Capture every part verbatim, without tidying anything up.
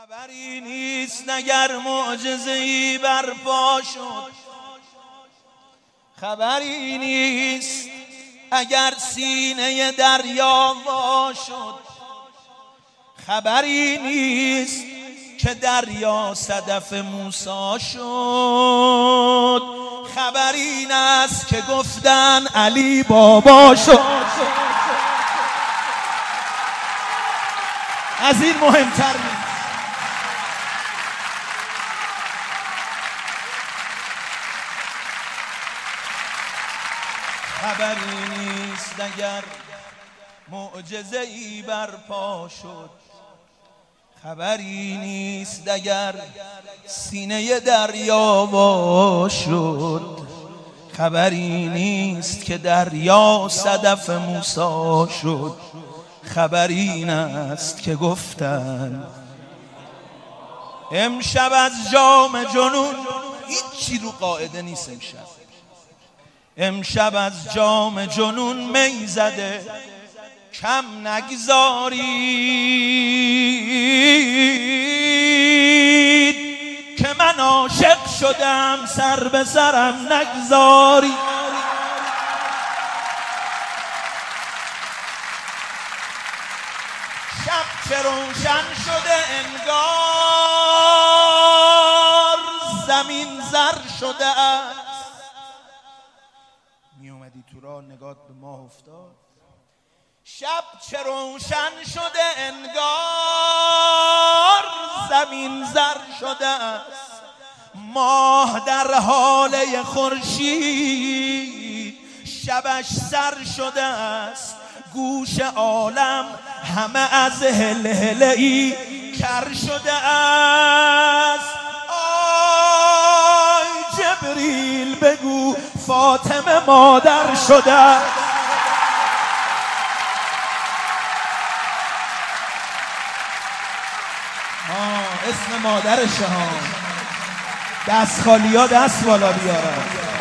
خبری نیست اگر معجزه‌ای برپا شد، خبری نیست اگر سینه دریا وا شد، خبری نیست که دریا صدف موسی شد، خبر این است که گفتن علی بابا شد. از این مهمتر نیست. خبری نیست اگر معجزه‌ای برپا شد، خبری نیست اگر سینه دریا وا شد، خبری نیست که دریا صدف موسی شد، خبر این است که گفتن امشب از جام جنون هیچی رو قاعده نیست. امشب امشب از جام جنون می زده کم نگذارید که من عاشق شدم سر به سرم نگذاری. شب چه روشن شده انگار زمین زر شده است. می اومدی تو راه نگات به ماه افتاد. شب چه روشن شده انگار زمین زر شده است. ماه در حاله خورشید شبش سر شده است. گوش عالم همه از هلهله ای کر شده است. آی جبریل بگو فاطمه مادر شده است. اسم مادرشه ها. دست خالی ها دست بالا بیارن.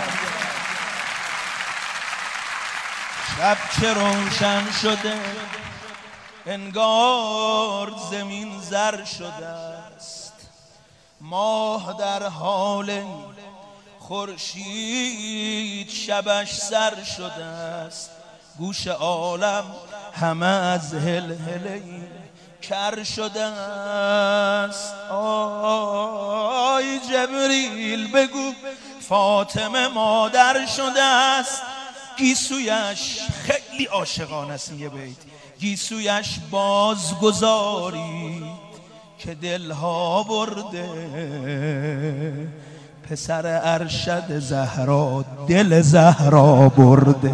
شب چه روشن شده انگار زمین زر شده است. ماه در حال خورشید شبش سر شده است. گوش عالم همه از هلهله کر شده است. آی جبریل بگو فاطمه مادر شده است. گیسویش خیلی عاشقانه است. یه بیت گیسویش باز گذارید که دلها برده. پسر ارشد زهرا دل زهرا برده.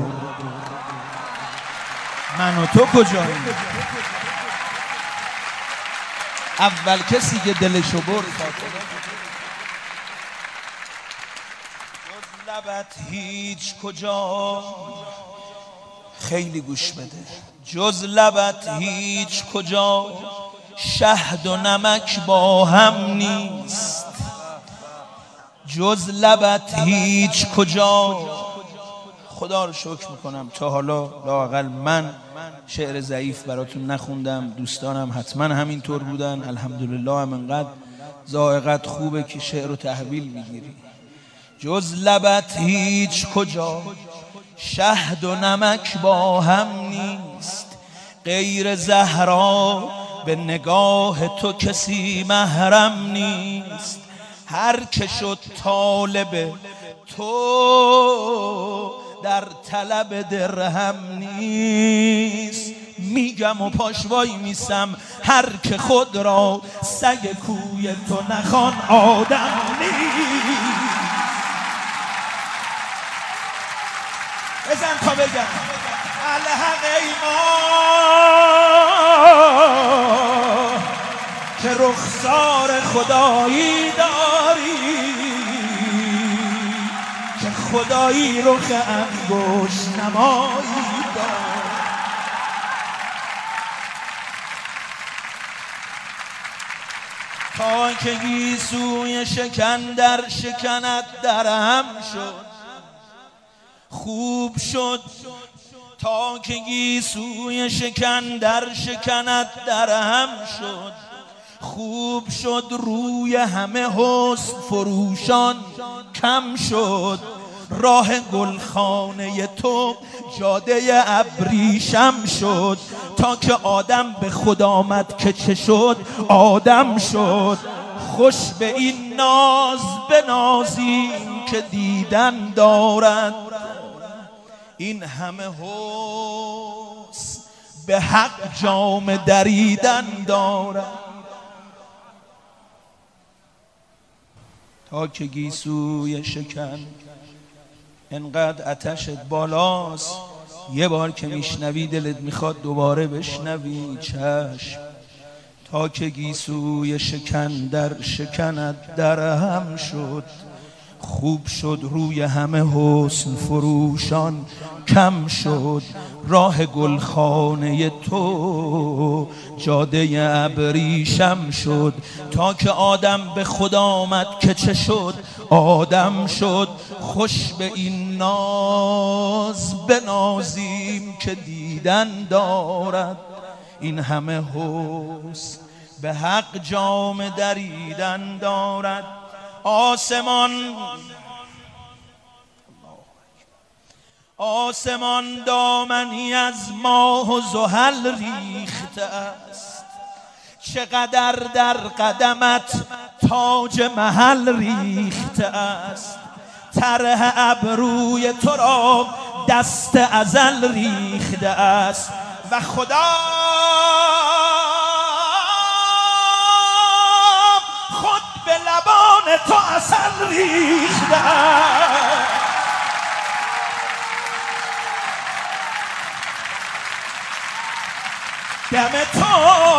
من و تو کجاییم؟ اول کسی که دلشو برد فاطمه. جز لبت هیچ کجا، خیلی گوش بده، جز لبت هیچ کجا شهد و نمک با هم نیست. جز لبت هیچ کجا. خدا رو شکر میکنم تا حالا لااقل من شعر ضعیف براتون نخوندم. دوستانم حتما همینطور بودن. الحمدلله هم انقدر ذائقت خوبه که شعر رو تحویل میگیری. جز لبت هیچ کجا شهد و نمک با هم نیست. غیر زهرا به نگاه تو کسی محرم نیست. هر که شد طالب تو در طلب درهم نیست. میگم و پاشوایی میسم هر که خود را سگ کوی تو نخوان آدم نیست. بزن تا بگم الحق ای ما که رخسار خدایی داری، که خدایی رخ انگشت نمایی داری. تا که گیسوی شکن در شکنت درهم شد. خوب شد تا که گیسوی شکن در شکنت درهم شد. خوب شد روی همه حسن فروشان کم شد، راه گلخانه تو جاده ابریشم شد. تا که آدم به خود آمد که چه شد آدم شد. خوش به این ناز بنازیم که دیدن دارد، این همه حسن به حق جام دریدن دارد. تا که گیسوی شکن انقدر آتشت بالاست، یه بار که میشنوی دلت میخواد دوباره بشنوی. چشم تا که گیسوی شکن در شکنت در هم شد، خوب شد روی همه حسن فروشان کم شد. راه گلخانه تو جاده ابریشم شد. تا که آدم به خود آمد که چه شد آدم شد. خوش به این ناز بنازیم که دیدن دارد، این همه حسن به حق جام دریدن دارد. آسمان آسمان دامنی از ماه و زحل ریخته است، چقدر در قدمت تاج محل ریخته است. طرح ابروی تو را دست ازل ریخته است و خدا خود به لبان تو عسل ریخته است. دم تو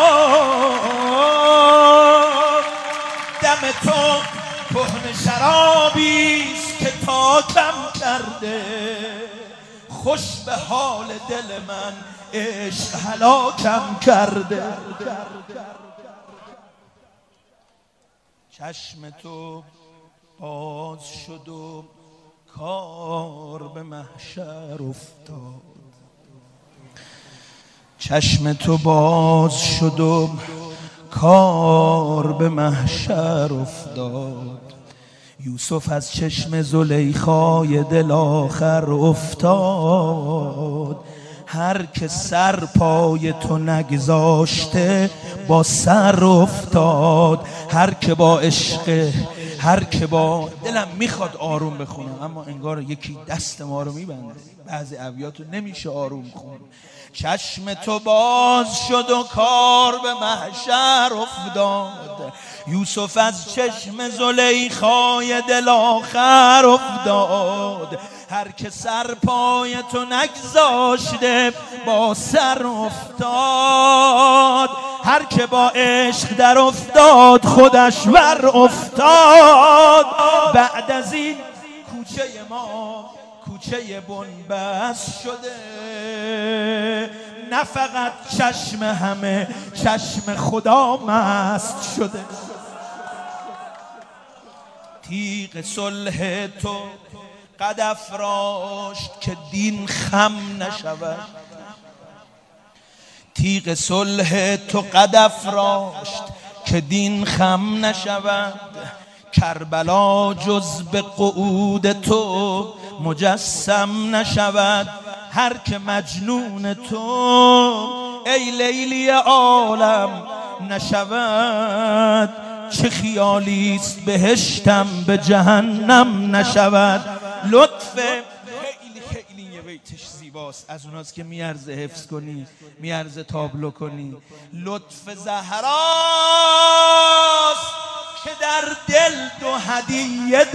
دم تو کهنه شرابیست که تا کم کرده، خوش به حال دل من عشق هلاکم کرده. چشم تو باز شد و کار به محشر افتاد، چشم تو باز شد و کار به محشر افتاد. یوسف از چشم زلیخای دل آخر افتاد. هر که سر پای تو نگذاشته با سر افتاد. هر که با عشق هر که با دلم میخواد آروم بخونم اما انگار یکی دست ما رو میبنده، بعضی ابیات رو نمیشه آروم خون. چشم تو باز شد و کار به محشر افتاد. یوسف از چشم زلیخای دل آخر افتاد. هر که سر پای تو نگذاشته با سر افتاد. هر که با عشق در افتاد خودش ور افتاد. بعد از این کوچه ما کوچه بنبست شده، نه فقط چشم همه چشم خدا مست شده. تیغ صلح تو قد افراشت که دین خم نشود. تیغ صلح تو قد افراشت که دین خم نشود. کربلا جز به قعود تو مجسم نشود. هر که مجنون تو ای لیلی عالم نشود. چه خیالیست بهشتم به جهنم نشود. لطف خیلی خیلی یه بیتش زیباست، از اوناست که میارزه حفظ کنی، میارزه تابلو کنی. لطف زهراست که در دل دو هدیه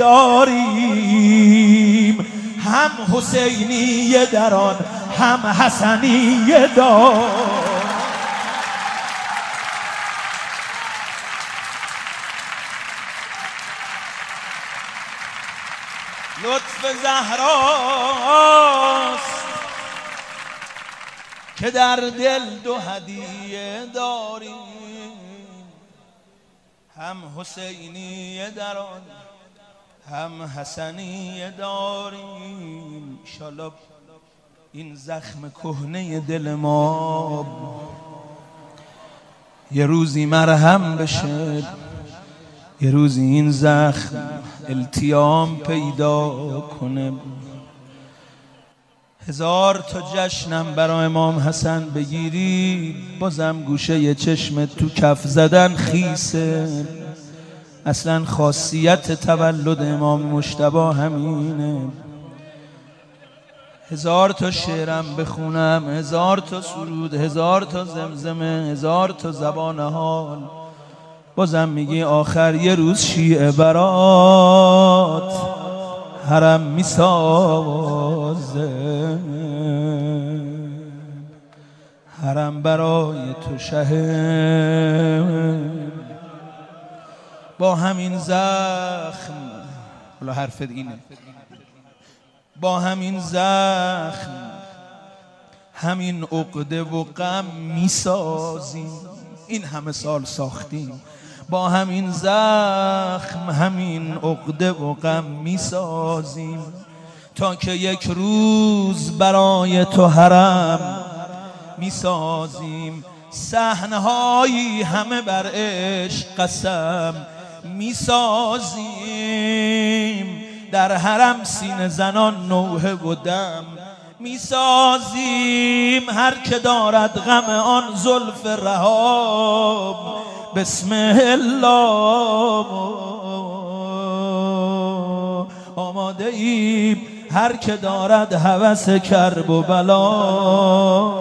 داریم، هم حسینیه در آن هم حسنیه دار. لطف زهراست که در دل دو هدیه داریم، هم حسینیه در آن هم حسنیه داریم. انشالله این زخم کهنه دل ما یه روزی مرهم بشه، یه روزی این زخم التیام پیدا کنه. هزار تا جشنم برای امام حسن بگیری بازم گوشه یه چشمت تو کف زدن خیسه. اصلا خاصیت تولد امام مجتبی همینه. هزار تا شعرم بخونم، هزار تا سرود، هزار تا زمزمه، هزار تا زبان حال، بازم میگی آخر یه روز شیعه برات حرم میسازه. حرم برای تو شه. با همین زخم، حالا حرفت اینه، با همین زخم همین عقده و غم میسازیم. این همه سال ساختیم، با همین زخم همین عقده و غم میسازیم، تا که یک روز برای تو حرم میسازیم. صحنه‌هایی همه بر عشق قسم میسازیم، در حرم سینه زنان نوحه و دم میسازیم. هر که دارد غم آن زلف رهاب بسم الله آماده ایم. هر که دارد هوس کرب و بلا